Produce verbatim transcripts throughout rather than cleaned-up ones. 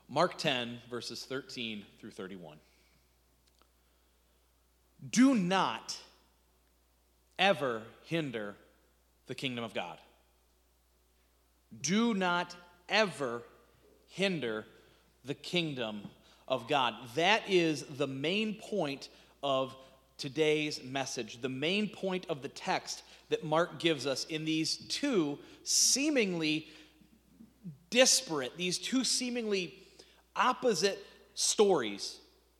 Mark ten, verses thirteen through thirty-one. Do not ever hinder the kingdom of God. Do not ever hinder the kingdom of God. That is the main point of today's message, the main point of the text that Mark gives us in these two seemingly disparate, these two seemingly opposite stories.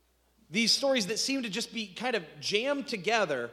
These stories that seem to just be kind of jammed together.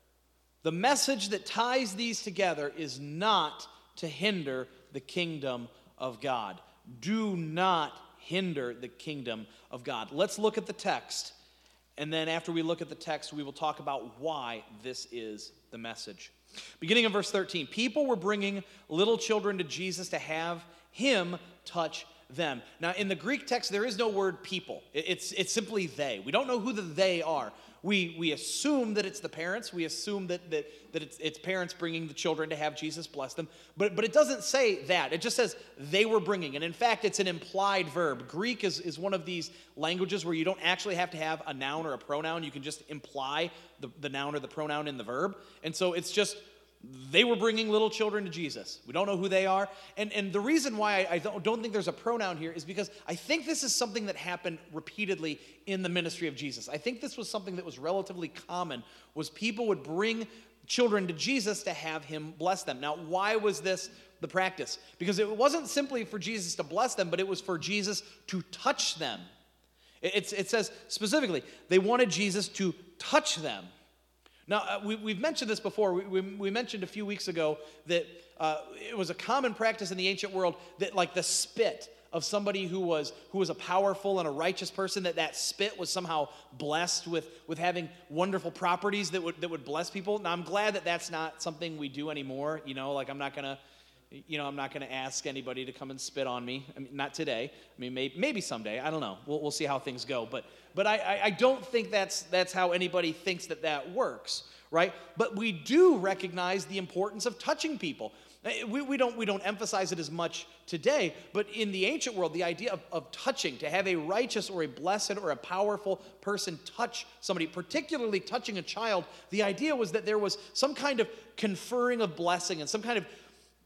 The message that ties these together is not to hinder the kingdom of God. Do not hinder the kingdom of God. Let's look at the text, and then after we look at the text, we will talk about why this is the message. Beginning in verse thirteen, people were bringing little children to Jesus to have him touch them. Now, in the Greek text, there is no word people. It's, it's simply they. We don't know who the they are. We, we assume that it's the parents. We assume that, that, that it's, it's parents bringing the children to have Jesus bless them. But, but it doesn't say that. It just says they were bringing. And in fact, it's an implied verb. Greek is, is one of these languages where you don't actually have to have a noun or a pronoun. You can just imply the, the noun or the pronoun in the verb. And so it's just they were bringing little children to Jesus. We don't know who they are. And, and the reason why I don't, don't think there's a pronoun here is because I think this is something that happened repeatedly in the ministry of Jesus. I think this was something that was relatively common, was people would bring children to Jesus to have him bless them. Now, why was this the practice? Because it wasn't simply for Jesus to bless them, but it was for Jesus to touch them. It, it's, it says specifically, they wanted Jesus to touch them. Now, uh, we, we've mentioned this before. We, we, we mentioned a few weeks ago that uh, it was a common practice in the ancient world that, like, the spit of somebody who was who was a powerful and a righteous person, that that spit was somehow blessed with, with having wonderful properties that would that would bless people. Now, I'm glad that that's not something we do anymore. You know, like I'm not gonna, you know, I'm not gonna ask anybody to come and spit on me. I mean, not today. I mean, maybe, maybe someday. I don't know. We'll we'll see how things go. But but I I don't think that's that's how anybody thinks that that works, right? But we do recognize the importance of touching people. We, we don't we don't emphasize it as much today, but in the ancient world, the idea of, of touching, to have a righteous or a blessed or a powerful person touch somebody, particularly touching a child, the idea was that there was some kind of conferring of blessing and some kind of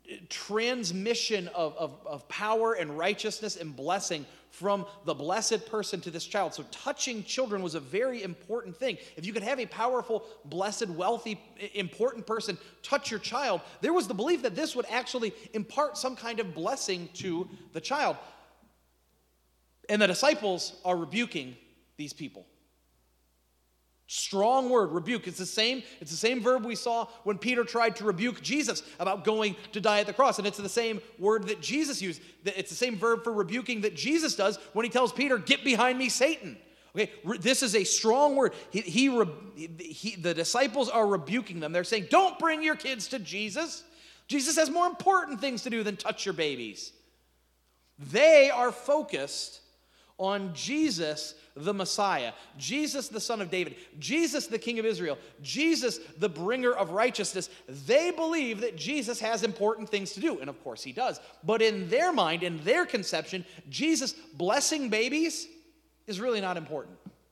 transmission of, of, of power and righteousness and blessing from the blessed person to this child. So touching children was a very important thing. If you could have a powerful, blessed, wealthy, important person touch your child, there was the belief that this would actually impart some kind of blessing to the child. And the disciples are rebuking these people. Strong word, rebuke. It's the same, it's the same verb we saw when Peter tried to rebuke Jesus about going to die at the cross. And it's the same word that Jesus used. It's the same verb for rebuking that Jesus does when he tells Peter, "Get behind me, Satan." Okay, this is a strong word. He, he, he, the disciples are rebuking them. They're saying, don't bring your kids to Jesus. Jesus has more important things to do than touch your babies. They are focused on Jesus, the Messiah, Jesus, the Son of David, Jesus, the King of Israel, Jesus, the bringer of righteousness. They believe that Jesus has important things to do, and of course he does. But in their mind, in their conception, Jesus blessing babies is really not important.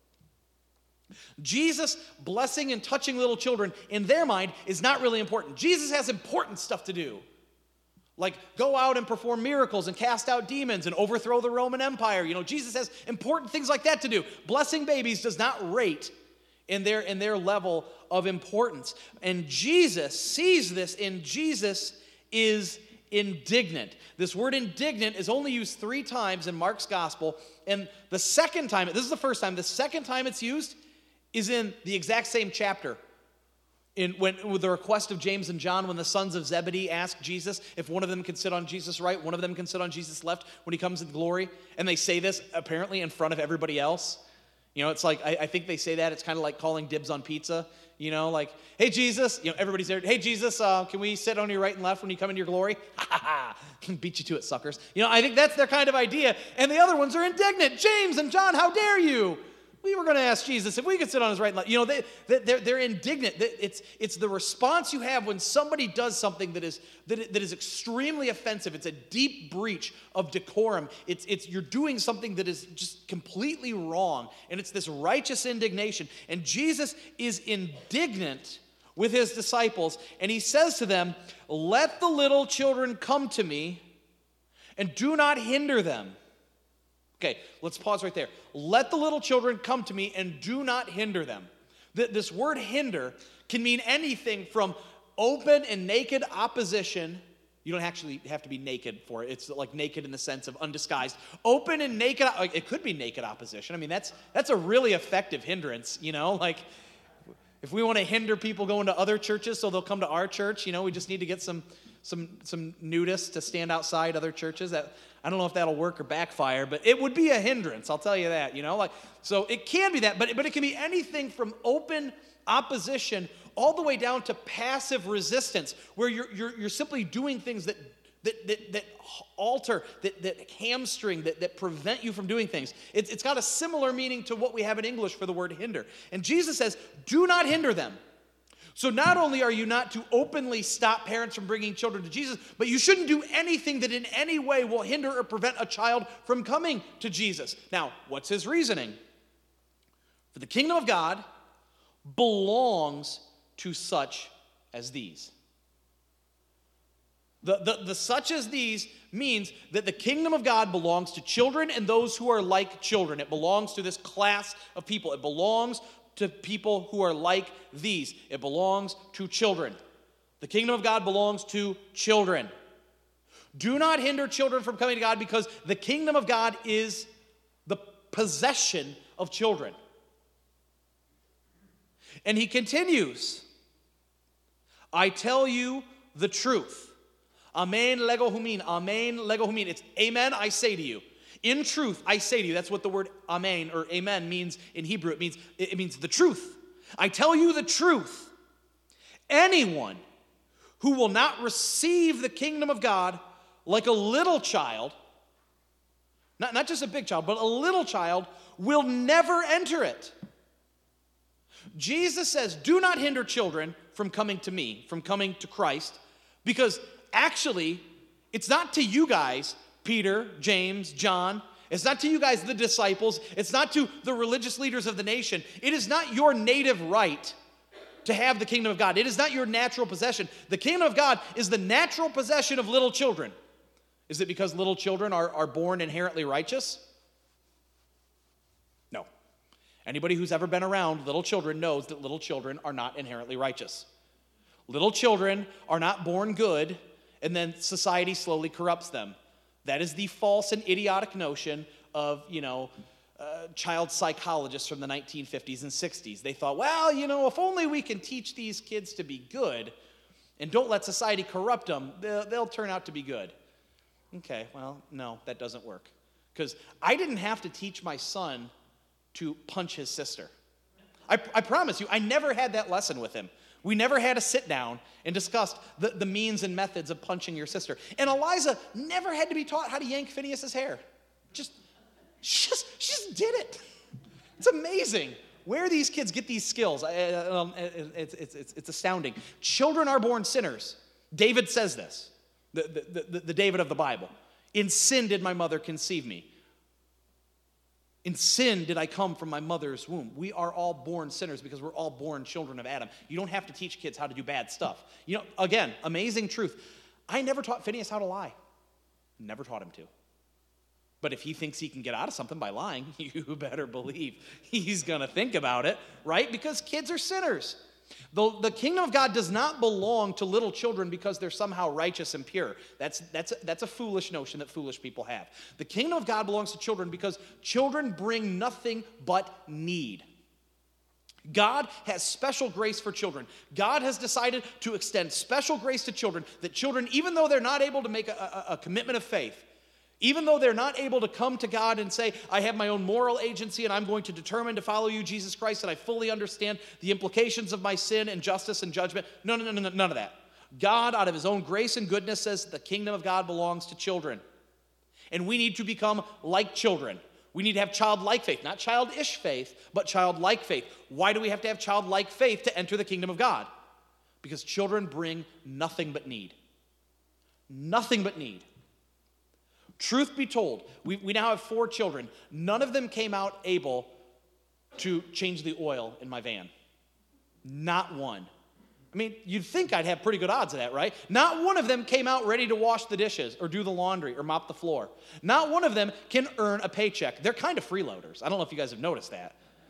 Jesus blessing and touching little children, in their mind, is not really important. Jesus has important stuff to do. Like go out and perform miracles and cast out demons and overthrow the Roman Empire. You know, Jesus has important things like that to do. Blessing babies does not rate in their, in their level of importance. And Jesus sees this, and Jesus is indignant. This word indignant is only used three times in Mark's gospel. And the second time, this is the first time, the second time it's used is in the exact same chapter. In, when, with the request of James and John, when the sons of Zebedee ask Jesus if one of them can sit on Jesus' right, one of them can sit on Jesus' left when he comes in glory. And they say this apparently in front of everybody else. You know, it's like, I, I think they say that. It's kind of like calling dibs on pizza. You know, like, hey, Jesus. You know, everybody's there. Hey, Jesus, uh, can we sit on your right and left when you come into your glory? Ha, ha, ha. Can beat you to it, suckers. You know, I think that's their kind of idea. And the other ones are indignant. James and John, how dare you? we were going to ask Jesus if we could sit on his right and left. You know, they, they, they're, they're indignant. It's, it's the response you have when somebody does something that is, that, that is extremely offensive. It's a deep breach of decorum. It's, it's, you're doing something that is just completely wrong. And it's this righteous indignation. And Jesus is indignant with his disciples. And he says to them, let the little children come to me and do not hinder them. Okay, let's pause right there. Let the little children come to me and do not hinder them. This word hinder can mean anything from open and naked opposition. You don't actually have to be naked for it. It's like naked in the sense of undisguised. Open and naked, it could be naked opposition. I mean, that's that's a really effective hindrance, you know? Like, if we want to hinder people going to other churches so they'll come to our church, you know, we just need to get some some some nudists to stand outside other churches. That I don't know if that'll work or backfire, but it would be a hindrance, I'll tell you that, you know? Like, so it can be that, but, but it can be anything from open opposition all the way down to passive resistance, where you're you're, you're simply doing things that that that, that alter, that, that hamstring, that, that prevent you from doing things. It, it's got a similar meaning to what we have in English for the word hinder. And Jesus says, do not hinder them. So not only are you not to openly stop parents from bringing children to Jesus, but you shouldn't do anything that in any way will hinder or prevent a child from coming to Jesus. Now, what's his reasoning? For the kingdom of God belongs to such as these. The, the, the such as these means that the kingdom of God belongs to children and those who are like children. It belongs to this class of people. It belongs to people who are like these. It belongs to children. The kingdom of God belongs to children. Do not hinder children from coming to God, because the kingdom of God is the possession of children. And he continues, I tell you the truth. Amen lego humin. Amen lego humin. It's amen, I say to you. In truth, I say to you. That's what the word amen or amen means in Hebrew. It means, it means the truth. I tell you the truth. Anyone who will not receive the kingdom of God like a little child, not, not just a big child, but a little child, will never enter it. Jesus says, do not hinder children from coming to me, from coming to Christ, because actually, it's not to you guys, Peter, James, John. It's not to you guys, the disciples. It's not to the religious leaders of the nation. It is not your native right to have the kingdom of God. It is not your natural possession. The kingdom of God is the natural possession of little children. Is it because little children are, are born inherently righteous? No. Anybody who's ever been around little children knows that little children are not inherently righteous. Little children are not born good, and then society slowly corrupts them. That is the false and idiotic notion of, you know, uh, child psychologists from the nineteen fifties and sixties. They thought, well, you know, if only we can teach these kids to be good and don't let society corrupt them, they'll, they'll turn out to be good. Okay, well, no, that doesn't work. Because I didn't have to teach my son to punch his sister. I, I promise you, I never had that lesson with him. We never had a sit down and discussed the, the means and methods of punching your sister. And Eliza never had to be taught how to yank Phineas's hair. Just, just, she just did it. It's amazing where these kids get these skills. I, um, it's, it's, it's, it's astounding. Children are born sinners. David says this, the, the, the, the David of the Bible. In sin did my mother conceive me. In sin did I come from my mother's womb. We are all born sinners because we're all born children of Adam. You don't have to teach kids how to do bad stuff. You know, again, amazing truth. I never taught Phineas how to lie. Never taught him to. But if he thinks he can get out of something by lying, you better believe he's going to think about it, right? Because kids are sinners. The, the kingdom of God does not belong to little children because they're somehow righteous and pure. That's, that's, a, that's a foolish notion that foolish people have. The kingdom of God belongs to children because children bring nothing but need. God has special grace for children. God has decided to extend special grace to children, that children, even though they're not able to make a, a, a commitment of faith, even though they're not able to come to God and say, I have my own moral agency and I'm going to determine to follow you, Jesus Christ, and I fully understand the implications of my sin and justice and judgment. No, no, no, no, none of that. God, out of his own grace and goodness, says the kingdom of God belongs to children. And we need to become like children. We need to have childlike faith, not childish faith, but childlike faith. Why do we have to have childlike faith to enter the kingdom of God? Because children bring nothing but need. Nothing but need. Truth be told, we, we now have four children. None of them came out able to change the oil in my van. Not one. I mean, you'd think I'd have pretty good odds of that, right? Not one of them came out ready to wash the dishes or do the laundry or mop the floor. Not one of them can earn a paycheck. They're kind of freeloaders. I don't know if you guys have noticed that.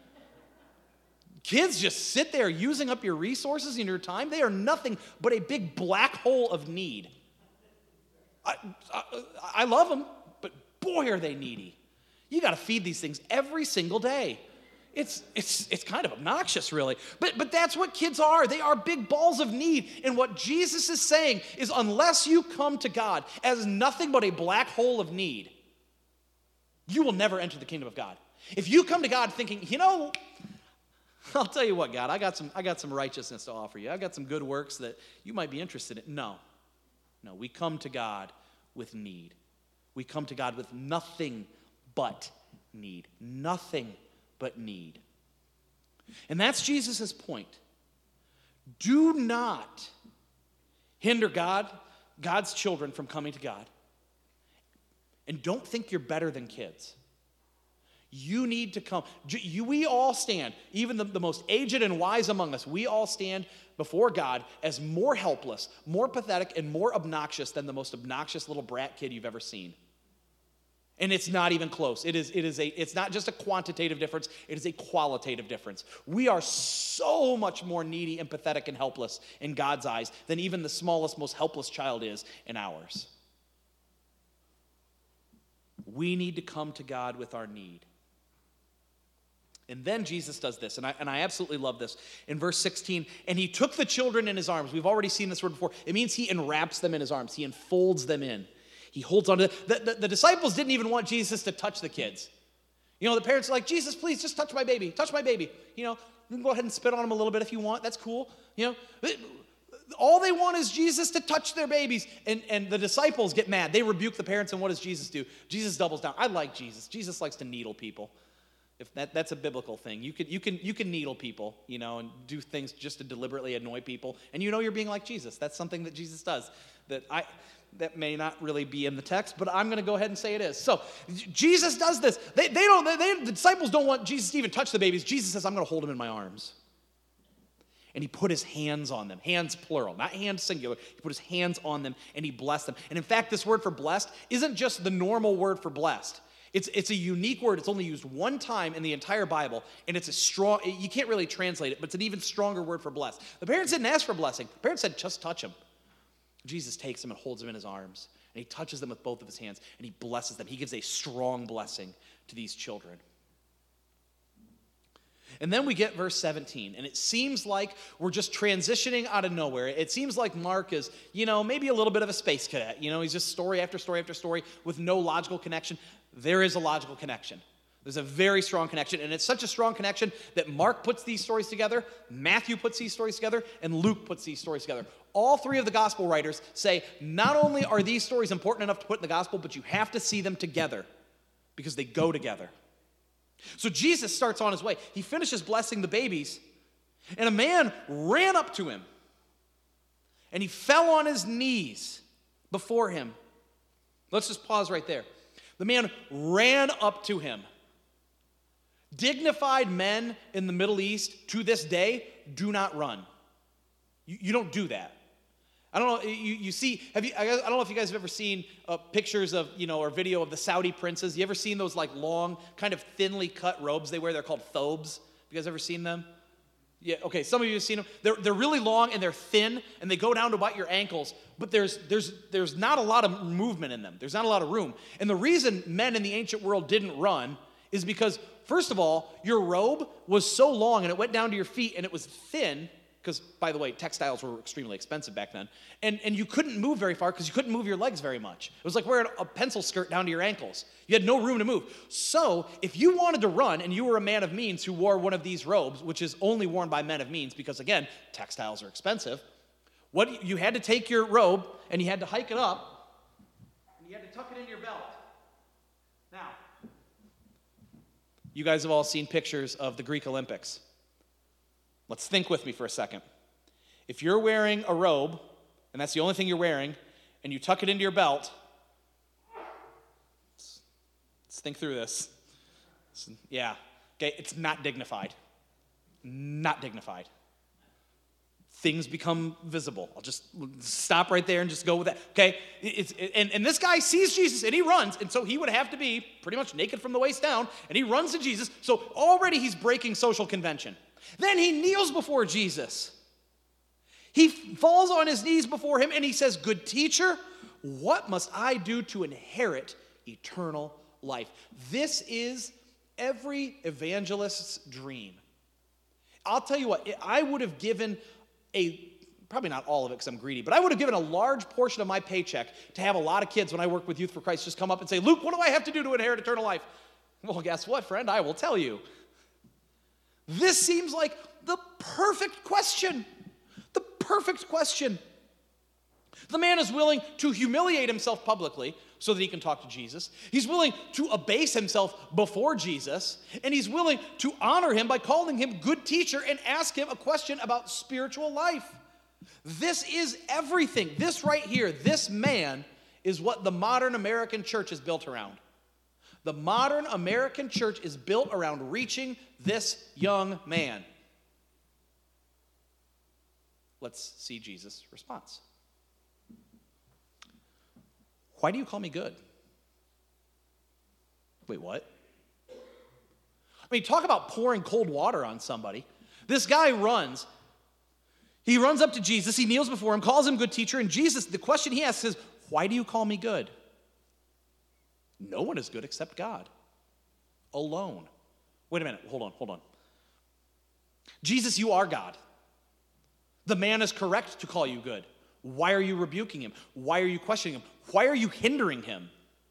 Kids just sit there using up your resources and your time. They are nothing but a big black hole of need. I, I, I love them, but boy, are they needy. You got to feed these things every single day. It's, it's, it's kind of obnoxious, really. But, but that's what kids are. They are big balls of need. And what Jesus is saying is unless you come to God as nothing but a black hole of need, you will never enter the kingdom of God. If you come to God thinking, you know, I'll tell you what, God, I got some, I got some righteousness to offer you. I got some good works that you might be interested in. No. No, we come to God with need. We come to God with nothing but need. Nothing but need. And that's Jesus' point. Do not hinder God, God's children from coming to God. And don't think you're better than kids. You need to come. You, we all stand, even the, the most aged and wise among us, we all stand before God as more helpless, more pathetic, and more obnoxious than the most obnoxious little brat kid you've ever seen. And it's not even close. It is, it is a, it's not just a quantitative difference, it is a qualitative difference. We are so much more needy and pathetic and helpless in God's eyes than even the smallest, most helpless child is in ours. We need to come to God with our need. And then Jesus does this, and I, and I absolutely love this. In verse sixteen, and he took the children in his arms. We've already seen this word before. It means he enwraps them in his arms. He enfolds them in. He holds on to them. The, the, the disciples didn't even want Jesus to touch the kids. You know, the parents are like, Jesus, please, just touch my baby. Touch my baby. You know, you can go ahead and spit on him a little bit if you want. That's cool. You know, all they want is Jesus to touch their babies. And, and the disciples get mad. They rebuke the parents, and what does Jesus do? Jesus doubles down. I like Jesus. Jesus likes to needle people. If that, that's a biblical thing. You can, you can, you can needle people, you know, and do things just to deliberately annoy people. And you know you're being like Jesus. That's something that Jesus does. That I... That may not really be in the text, but I'm going to go ahead and say it is. So Jesus does this. They, they don't. They, they, the disciples don't want Jesus to even touch the babies. Jesus says, "I'm going to hold them in my arms." And he put his hands on them. Hands plural, not hands singular. He put his hands on them and he blessed them. And in fact, this word for blessed isn't just the normal word for blessed. It's, it's a unique word. It's only used one time in the entire Bible, and it's a strong. You can't really translate it, but it's an even stronger word for blessed. The parents didn't ask for blessing. The parents said, "Just touch him." Jesus takes them and holds them in his arms, and he touches them with both of his hands, and he blesses them. He gives a strong blessing to these children. And then we get verse seventeen, and it seems like we're just transitioning out of nowhere. It seems like Mark is, you know, maybe a little bit of a space cadet. You know, he's just story after story after story with no logical connection. There is a logical connection. There's a very strong connection, and it's such a strong connection that Mark puts these stories together, Matthew puts these stories together, and Luke puts these stories together. All three of the gospel writers say not only are these stories important enough to put in the gospel, but you have to see them together because they go together. So Jesus starts on his way. He finishes blessing the babies, and a man ran up to him, and he fell on his knees before him. Let's just pause right there. The man ran up to him. Dignified men in the Middle East to this day do not run. You, you don't do that. I don't know. You, you see? Have you? I don't know if you guys have ever seen uh, pictures of, you know, or video of the Saudi princes. You ever seen those like long, kind of thinly cut robes they wear? They're called thobes. Have you guys ever seen them? Yeah. Okay. Some of you have seen them. They're they're really long and they're thin and they go down to about your ankles. But there's there's there's not a lot of movement in them. There's not a lot of room. And the reason men in the ancient world didn't run is because, first of all, your robe was so long and it went down to your feet and it was thin, because, by the way, textiles were extremely expensive back then, and, and you couldn't move very far because you couldn't move your legs very much. It was like wearing a pencil skirt down to your ankles. You had no room to move. So if you wanted to run and you were a man of means who wore one of these robes, which is only worn by men of means because, again, textiles are expensive, what you had to take your robe and you had to hike it up and you had to tuck it in your belt. Now, You guys have all seen pictures of the Greek Olympics. Let's think with me for a second. If you're wearing a robe, and that's the only thing you're wearing, and you tuck it into your belt, let's, let's think through this. Yeah, okay, it's not dignified. Not dignified. Things become visible. I'll just stop right there and just go with that. Okay, it's, and, and this guy sees Jesus and he runs, and so he would have to be pretty much naked from the waist down, and he runs to Jesus, so already he's breaking social convention. Then he kneels before Jesus. He falls on his knees before him and he says, "Good teacher, what must I do to inherit eternal life?" This is every evangelist's dream. I'll tell you what, I would have given a, probably not all of it because I'm greedy, but I would have given a large portion of my paycheck to have a lot of kids when I work with Youth for Christ just come up and say, "Luke, what do I have to do to inherit eternal life?" Well, guess what, friend? I will tell you. This seems like the perfect question. The perfect question. The man is willing to humiliate himself publicly so that he can talk to Jesus. He's willing to abase himself before Jesus. And he's willing to honor him by calling him good teacher and ask him a question about spiritual life. This is everything. This right here, this man is what the modern American church is built around. The modern American church is built around reaching this young man. Let's see Jesus' response. "Why do you call me good?" Wait, what? I mean, talk about pouring cold water on somebody. This guy runs. He runs up to Jesus. He kneels before him, calls him good teacher. And Jesus, the question he asks is, "Why do you call me good?" No one is good except God. Alone. Wait a minute. Hold on. Hold on. Jesus, you are God. The man is correct to call you good. Why are you rebuking him? Why are you questioning him? Why are you hindering him?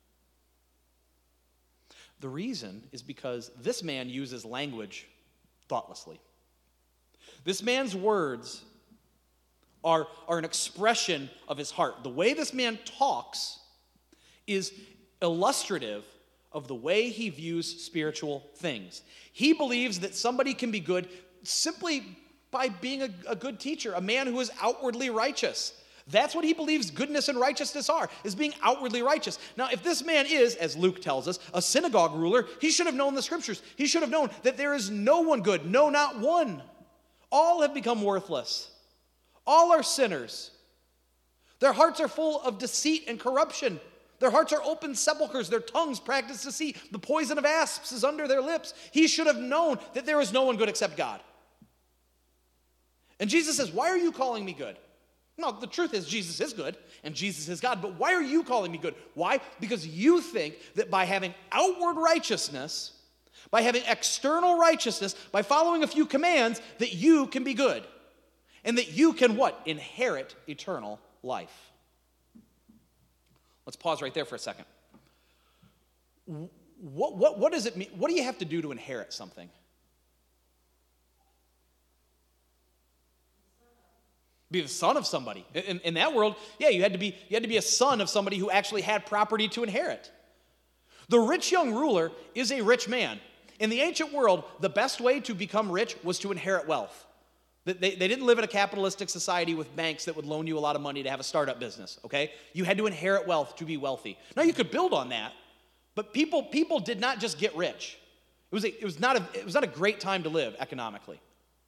The reason is because this man uses language thoughtlessly. This man's words are, are an expression of his heart. The way this man talks is illustrative of the way he views spiritual things. He believes that somebody can be good simply by being a, a good teacher, a man who is outwardly righteous. That's what he believes goodness and righteousness are, is being outwardly righteous. Now, if this man is, as Luke tells us, a synagogue ruler, he should have known the scriptures. He should have known that there is no one good, no, not one. All have become worthless. All are sinners. Their hearts are full of deceit and corruption. Their hearts are open sepulchres. Their tongues practice deceit. The poison of asps is under their lips. He should have known that there is no one good except God. And Jesus says, "Why are you calling me good?" No, the truth is Jesus is good and Jesus is God, but why are you calling me good? Why? Because you think that by having outward righteousness, by having external righteousness, by following a few commands, that you can be good. And that you can what? Inherit eternal life. Let's pause right there for a second. What, what, what does it mean? What do you have to do to inherit something? Be the son of somebody. In, in that world, yeah, you had to be you had to be a son of somebody who actually had property to inherit. The rich young ruler is a rich man. In the ancient world, the best way to become rich was to inherit wealth. They, they didn't live in a capitalistic society with banks that would loan you a lot of money to have a startup business, okay? You had to inherit wealth to be wealthy. Now, you could build on that, but people, people did not just get rich. It was, a, it, was not a, it was not a great time to live economically.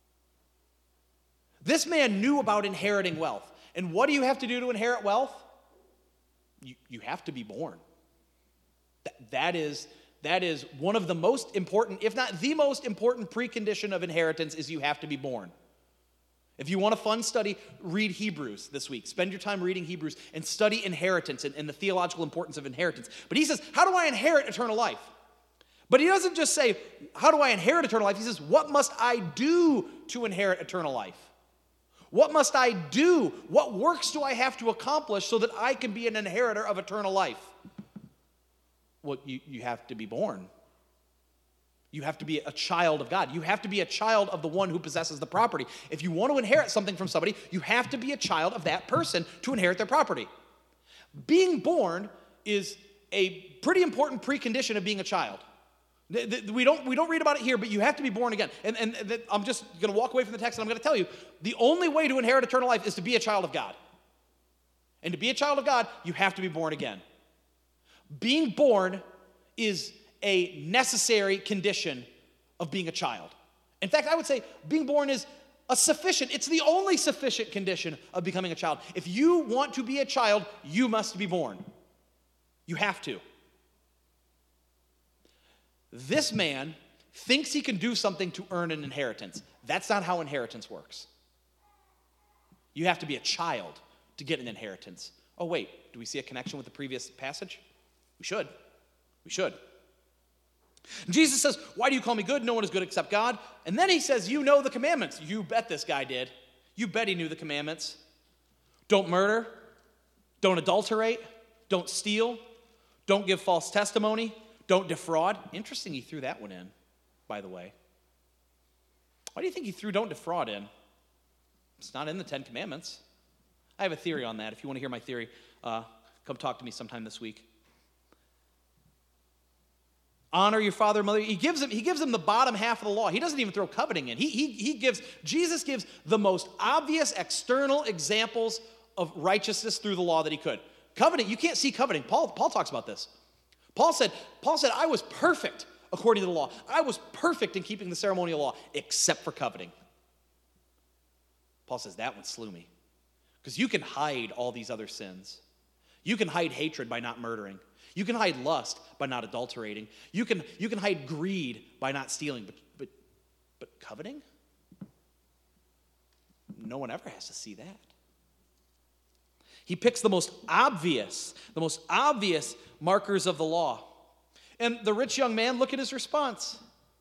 This man knew about inheriting wealth. And what do you have to do to inherit wealth? You, you have to be born. That, that, is, that is one of the most important, if not the most important precondition of inheritance is you have to be born. If you want a fun study, read Hebrews this week. Spend your time reading Hebrews and study inheritance and, and the theological importance of inheritance. But he says, how do I inherit eternal life? But he doesn't just say, how do I inherit eternal life? He says, what must I do to inherit eternal life? What must I do? What works do I have to accomplish so that I can be an inheritor of eternal life? Well, you, you have to be born. You have to be a child of God. You have to be a child of the one who possesses the property. If you want to inherit something from somebody, you have to be a child of that person to inherit their property. Being born is a pretty important precondition of being a child. We don't, we don't read about it here, but you have to be born again. And, and, and I'm just going to walk away from the text, and I'm going to tell you, the only way to inherit eternal life is to be a child of God. And to be a child of God, you have to be born again. Being born is a necessary condition of being a child. In fact, I would say being born is a sufficient, it's the only sufficient condition of becoming a child. If you want to be a child, you must be born. You have to. This man thinks he can do something to earn an inheritance. That's not how inheritance works. You have to be a child to get an inheritance. Oh, wait, do we see a connection with the previous passage? We should. We should. Jesus says, why do you call me good? No one is good except God. And then he says, you know the commandments. You bet this guy did. You bet he knew the commandments. Don't murder. Don't adulterate. Don't steal. Don't give false testimony. Don't defraud. Interesting he threw that one in, by the way. Why do you think he threw don't defraud in? It's not in the Ten Commandments. I have a theory on that. If you want to hear my theory, uh, come talk to me sometime this week. Honor your father and mother. He gives them, he gives them the bottom half of the law. He doesn't even throw coveting in. He, he, he gives, Jesus gives the most obvious external examples of righteousness through the law that he could. Coveting, you can't see coveting. Paul, Paul talks about this. Paul said, Paul said, I was perfect according to the law. I was perfect in keeping the ceremonial law, except for coveting. Paul says, that one slew me. Because you can hide all these other sins. You can hide hatred by not murdering. You can hide lust by not adulterating. You can, you can hide greed by not stealing. But, but, but coveting? No one ever has to see that. He picks the most obvious, the most obvious markers of the law. And the rich young man, look at his response.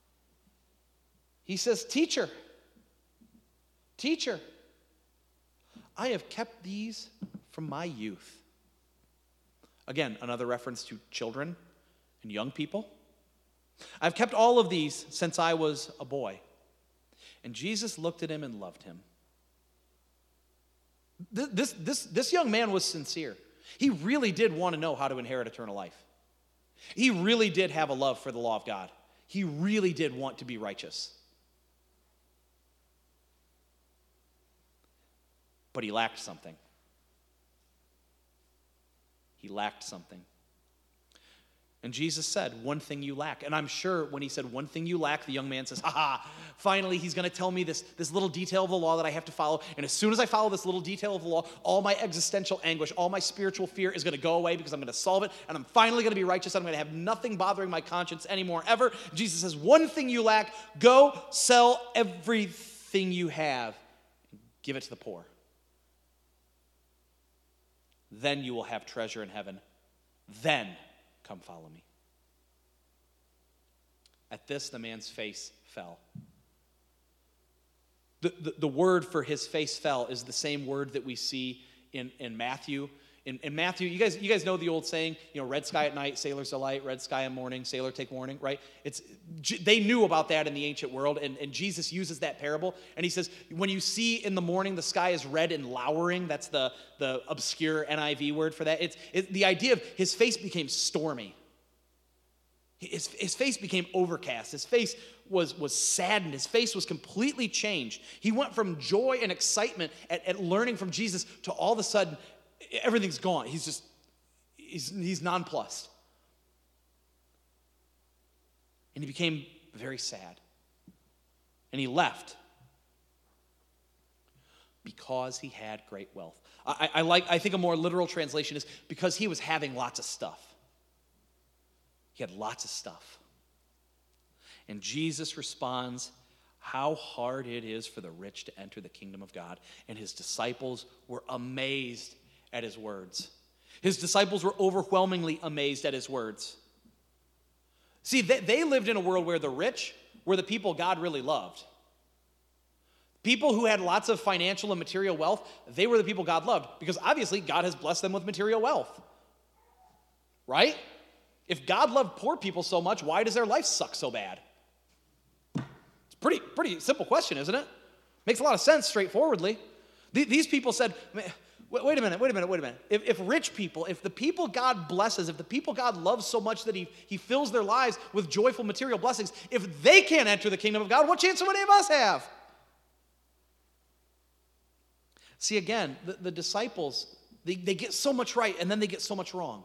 He says, Teacher, teacher, I have kept these from my youth. Again, another reference to children and young people. I've kept all of these since I was a boy. And Jesus looked at him and loved him. This, this, this young man was sincere. He really did want to know how to inherit eternal life. He really did have a love for the law of God. He really did want to be righteous. But he lacked something. He lacked something. And Jesus said, one thing you lack. And I'm sure when he said, one thing you lack, the young man says, ha ha, finally he's going to tell me this, this little detail of the law that I have to follow. And as soon as I follow this little detail of the law, all my existential anguish, all my spiritual fear is going to go away because I'm going to solve it. And I'm finally going to be righteous. I'm going to have nothing bothering my conscience anymore ever. Jesus says, one thing you lack, go sell everything you have and give it to the poor. Then you will have treasure in heaven. Then come follow me. At this, the man's face fell. The, the, the word for his face fell is the same word that we see in, in Matthew. In, in Matthew, you guys, you guys know the old saying, you know, red sky at night, sailor's delight, red sky in morning, sailor take warning, right? It's, they knew about that in the ancient world, and, and Jesus uses that parable, and he says, when you see in the morning the sky is red and lowering, that's the, the obscure N I V word for that. It's it, the idea of his face became stormy. His, his face became overcast. His face was, was saddened. His face was completely changed. He went from joy and excitement at, at learning from Jesus to all of a sudden, everything's gone. He's just, he's, he's nonplussed. And he became very sad. And he left because he had great wealth. I, I like, I think a more literal translation is because he was having lots of stuff. He had lots of stuff. And Jesus responds, how hard it is for the rich to enter the kingdom of God. And his disciples were amazed at his words. His disciples were overwhelmingly amazed at his words. See, they, they lived in a world where the rich were the people God really loved. People who had lots of financial and material wealth, they were the people God loved because obviously God has blessed them with material wealth. Right? If God loved poor people so much, why does their life suck so bad? It's a pretty, pretty simple question, isn't it? Makes a lot of sense straightforwardly. These people said, Wait, wait a minute, wait a minute, wait a minute. If, if rich people, if the people God blesses, if the people God loves so much that he, he fills their lives with joyful material blessings, if they can't enter the kingdom of God, what chance would any of us have? See, again, the, the disciples, they, they get so much right, and then they get so much wrong.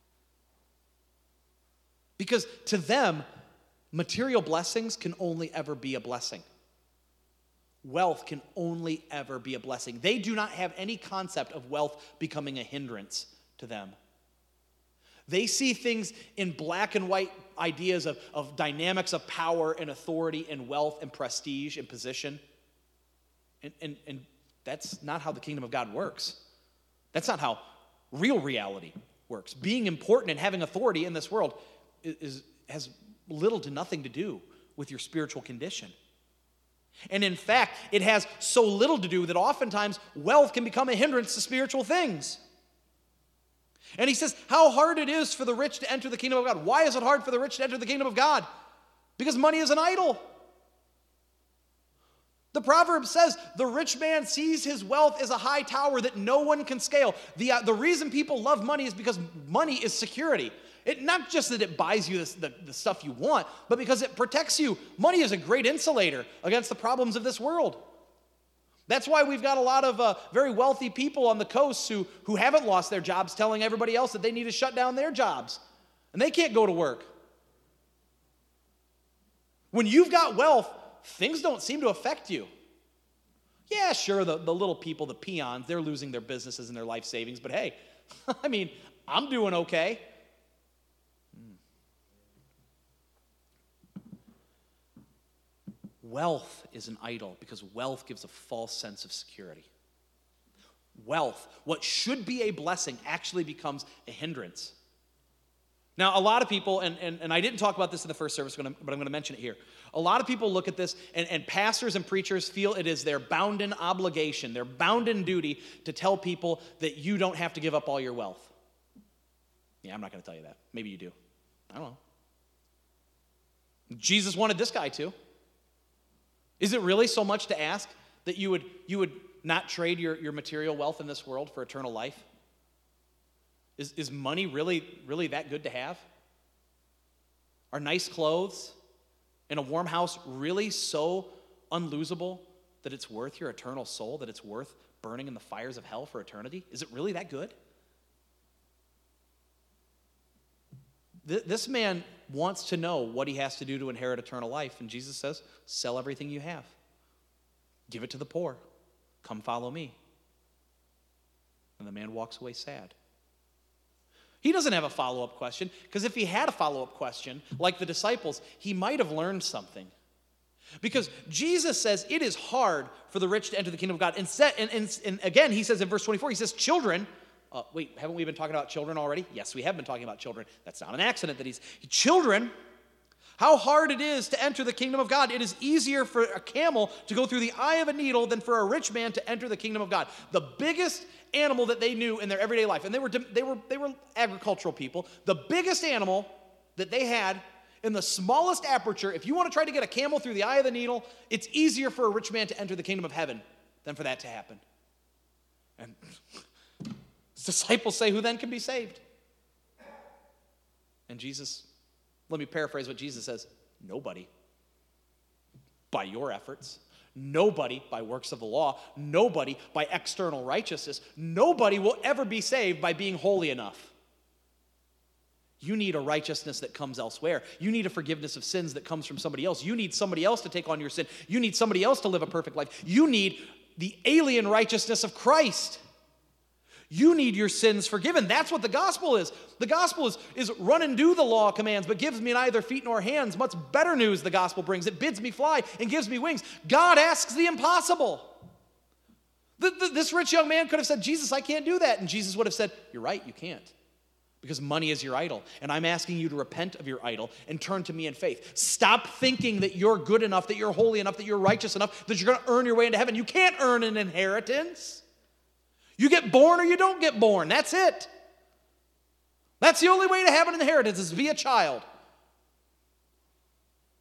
Because to them, material blessings can only ever be a blessing. Wealth can only ever be a blessing. They do not have any concept of wealth becoming a hindrance to them. They see things in black and white ideas of, of dynamics of power and authority and wealth and prestige and position. And, and, and that's not how the kingdom of God works. That's not how real reality works. Being important and having authority in this world is, is has little to nothing to do with your spiritual condition. And in fact, it has so little to do that oftentimes wealth can become a hindrance to spiritual things. And he says how hard it is for the rich to enter the kingdom of God. Why is it hard for the rich to enter the kingdom of God? Because money is an idol. The proverb says the rich man sees his wealth as a high tower that no one can scale. The, uh, the reason people love money is because money is security. It, not just that it buys you this, the, the stuff you want, but because it protects you. Money is a great insulator against the problems of this world. That's why we've got a lot of uh, very wealthy people on the coast who, who haven't lost their jobs telling everybody else that they need to shut down their jobs. And they can't go to work. When you've got wealth, things don't seem to affect you. Yeah, sure, the, the little people, the peons, they're losing their businesses and their life savings, but hey, I mean, I'm doing okay. Wealth is an idol because wealth gives a false sense of security. Wealth, what should be a blessing, actually becomes a hindrance. Now, a lot of people, and, and, and I didn't talk about this in the first service, but I'm going to mention it here. A lot of people look at this, and, and pastors and preachers feel it is their bounden obligation, their bounden duty to tell people that you don't have to give up all your wealth. Yeah, I'm not going to tell you that. Maybe you do. I don't know. Jesus wanted this guy to. Is it really so much to ask that you would, you would not trade your, your material wealth in this world for eternal life? Is, is money really, really that good to have? Are nice clothes and a warm house really so unlosable that it's worth your eternal soul, that it's worth burning in the fires of hell for eternity? Is it really that good? Th- this man wants to know what he has to do to inherit eternal life, and Jesus says, sell everything you have. Give it to the poor. Come follow me. And the man walks away sad. He doesn't have a follow-up question, because if he had a follow-up question, like the disciples, he might have learned something. Because Jesus says it is hard for the rich to enter the kingdom of God. And, set, and, and, and again, he says in verse twenty-four, he says, children, uh, wait, haven't we been talking about children already? Yes, we have been talking about children. That's not an accident that he's, children, how hard it is to enter the kingdom of God. It is easier for a camel to go through the eye of a needle than for a rich man to enter the kingdom of God. The biggest animal that they knew in their everyday life, and they were they were they were agricultural people, the biggest animal that they had in the smallest aperture, if you want to try to get a camel through the eye of the needle, it's easier for a rich man to enter the kingdom of heaven than for that to happen. And his disciples say, who then can be saved? And Jesus, let me paraphrase what Jesus says, nobody. By your efforts. Nobody by works of the law. Nobody by external righteousness. Nobody will ever be saved by being holy enough. You need a righteousness that comes elsewhere. You need a forgiveness of sins that comes from somebody else. You need somebody else to take on your sin. You need somebody else to live a perfect life. You need the alien righteousness of Christ. You need your sins forgiven. That's what the gospel is. The gospel is, is run and do the law commands, but gives me neither feet nor hands. Much better news the gospel brings. It bids me fly and gives me wings. God asks the impossible. The, the, this rich young man could have said, Jesus, I can't do that. And Jesus would have said, you're right, you can't. Because money is your idol. And I'm asking you to repent of your idol and turn to me in faith. Stop thinking that you're good enough, that you're holy enough, that you're righteous enough, that you're going to earn your way into heaven. You can't earn an inheritance. You get born or you don't get born. That's it. That's the only way to have an inheritance, is to be a child.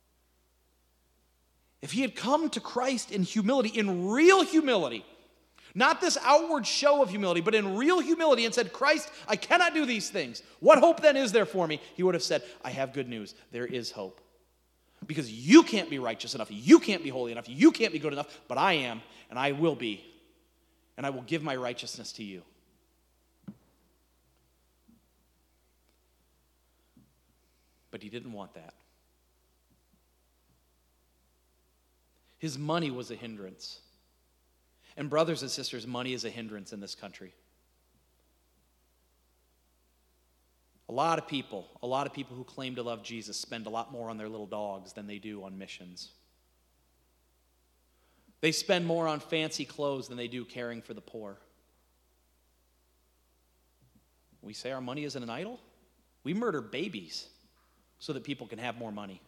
If he had come to Christ in humility, in real humility, Not this outward show of humility, but in real humility, and said, Christ, I cannot do these things. What hope then is there for me? He would have said, I have good news. There is hope. Because you can't be righteous enough. You can't be holy enough. You can't be good enough. But I am, and I will be. And I will give my righteousness to you. But he didn't want that. His money was a hindrance. And brothers and sisters, money is a hindrance in this country. A lot of people, a lot of people who claim to love Jesus spend a lot more on their little dogs than they do on missions. They spend more on fancy clothes than they do caring for the poor. We say our money isn't an idol. We murder babies so that people can have more money.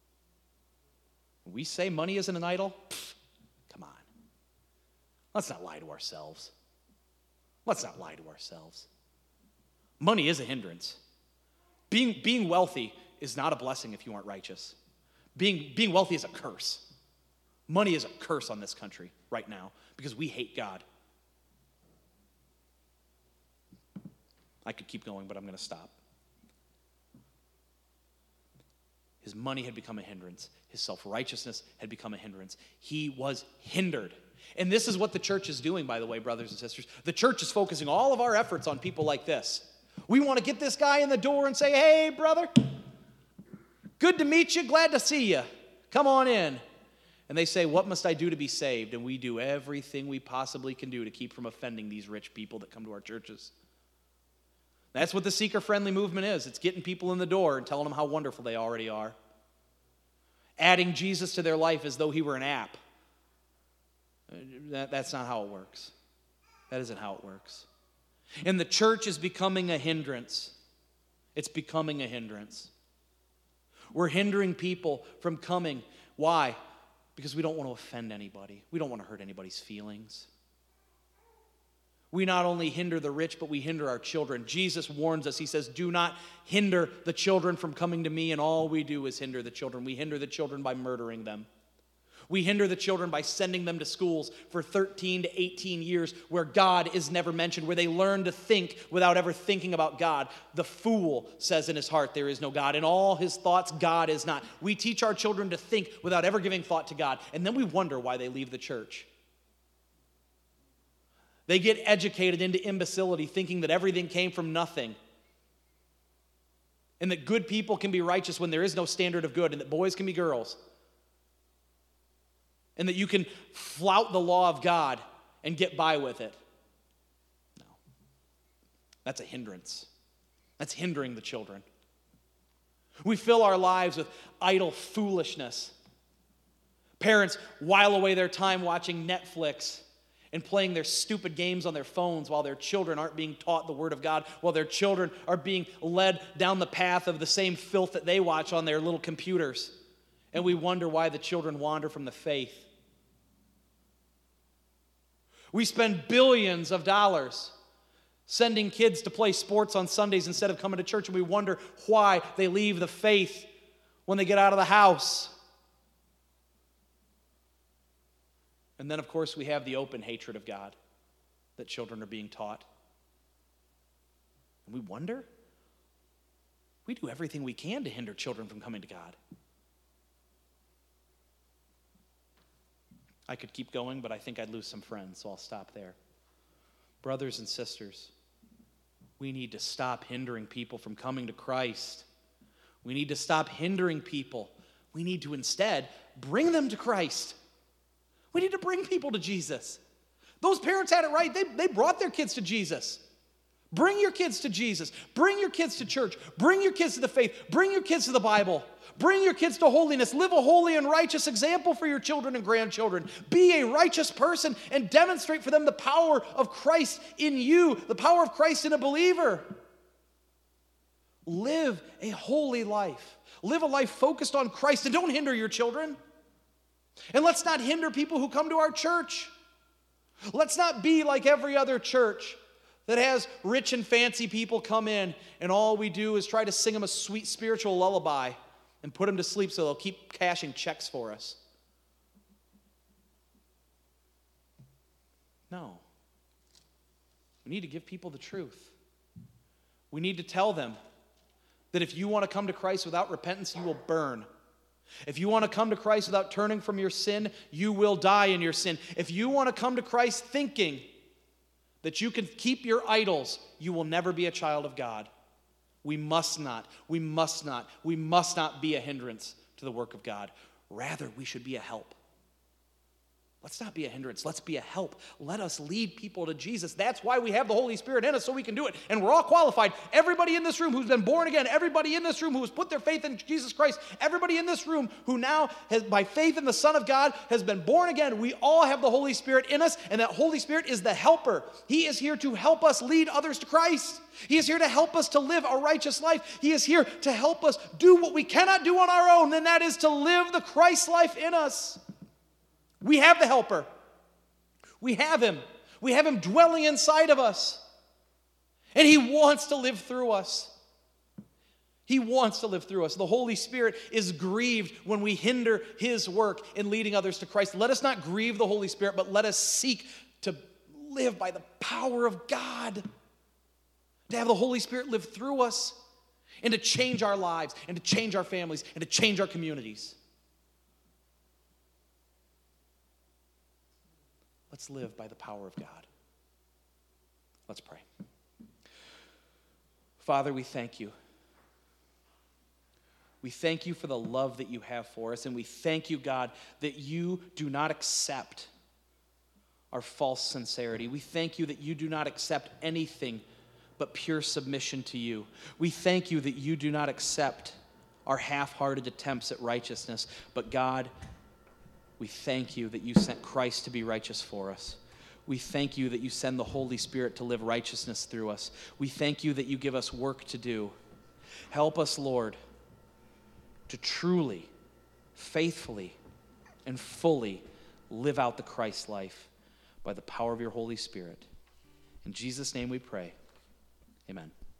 We say money isn't an idol. Pfft, come on. Let's not lie to ourselves. Let's not lie to ourselves. Money is a hindrance. Being, being wealthy is not a blessing if you aren't righteous. Being, being wealthy is a curse. Money is a curse on this country right now because we hate God. I could keep going, but I'm going to stop. His money had become a hindrance. His self-righteousness had become a hindrance. He was hindered. And this is what the church is doing, by the way, brothers and sisters. The church is focusing all of our efforts on people like this. We want to get this guy in the door and say, hey, brother, good to meet you, glad to see you. Come on in. And they say, what must I do to be saved? And we do everything we possibly can do to keep from offending these rich people that come to our churches. That's what the seeker-friendly movement is. It's getting people in the door and telling them how wonderful they already are. Adding Jesus to their life as though he were an app. That, that's not how it works. That isn't how it works. And the church is becoming a hindrance. It's becoming a hindrance. We're hindering people from coming. Why? Because we don't want to offend anybody. We don't want to hurt anybody's feelings. We not only hinder the rich, but we hinder our children. Jesus warns us. He says, do not hinder the children from coming to me, and all we do is hinder the children. We hinder the children by murdering them. We hinder the children by sending them to schools for thirteen to eighteen years where God is never mentioned, where they learn to think without ever thinking about God. The fool says in his heart, there is no God. In all his thoughts, God is not. We teach our children to think without ever giving thought to God, and then we wonder why they leave the church. They get educated into imbecility, thinking that everything came from nothing, and that good people can be righteous when there is no standard of good, and that boys can be girls, and that you can flout the law of God and get by with it. No. That's a hindrance. That's hindering the children. We fill our lives with idle foolishness. Parents while away their time watching Netflix and playing their stupid games on their phones while their children aren't being taught the Word of God, while their children are being led down the path of the same filth that they watch on their little computers. And we wonder why the children wander from the faith. We spend billions of dollars sending kids to play sports on Sundays instead of coming to church, and we wonder why they leave the faith when they get out of the house. And then, of course, we have the open hatred of God that children are being taught. And we wonder, we do everything we can to hinder children from coming to God. I could keep going, but I think I'd lose some friends, so I'll stop there. Brothers and sisters, we need to stop hindering people from coming to Christ. We need to stop hindering people. We need to instead bring them to Christ. We need to bring people to Jesus. Those parents had it right. They, they brought their kids to Jesus. Bring your kids to Jesus. Bring your kids to church. Bring your kids to the faith. Bring your kids to the Bible. Bring your kids to holiness. Live a holy and righteous example for your children and grandchildren. Be a righteous person and demonstrate for them the power of Christ in you, the power of Christ in a believer. Live a holy life. Live a life focused on Christ, and don't hinder your children. And let's not hinder people who come to our church. Let's not be like every other church that has rich and fancy people come in, and all we do is try to sing them a sweet spiritual lullaby and put them to sleep so they'll keep cashing checks for us. No. We need to give people the truth. We need to tell them that if you want to come to Christ without repentance, you will burn. If you want to come to Christ without turning from your sin, you will die in your sin. If you want to come to Christ thinking that you can keep your idols, you will never be a child of God. We must not, we must not, we must not be a hindrance to the work of God. Rather, we should be a help. Let's not be a hindrance. Let's be a help. Let us lead people to Jesus. That's why we have the Holy Spirit in us, so we can do it. And we're all qualified. Everybody in this room who's been born again, everybody in this room who has put their faith in Jesus Christ, everybody in this room who now, has, by faith in the Son of God, has been born again, we all have the Holy Spirit in us, and that Holy Spirit is the helper. He is here to help us lead others to Christ. He is here to help us to live a righteous life. He is here to help us do what we cannot do on our own, and that is to live the Christ life in us. We have the helper. We have him. We have him dwelling inside of us. And he wants to live through us. He wants to live through us. The Holy Spirit is grieved when we hinder his work in leading others to Christ. Let us not grieve the Holy Spirit, but let us seek to live by the power of God. To have the Holy Spirit live through us and to change our lives and to change our families and to change our communities. Let's live by the power of God. Let's pray. Father, we thank you. We thank you for the love that you have for us, and we thank you, God, that you do not accept our false sincerity. We thank you that you do not accept anything but pure submission to you. We thank you that you do not accept our half-hearted attempts at righteousness, but God, we thank you that you sent Christ to be righteous for us. We thank you that you send the Holy Spirit to live righteousness through us. We thank you that you give us work to do. Help us, Lord, to truly, faithfully, and fully live out the Christ life by the power of your Holy Spirit. In Jesus' name we pray. Amen.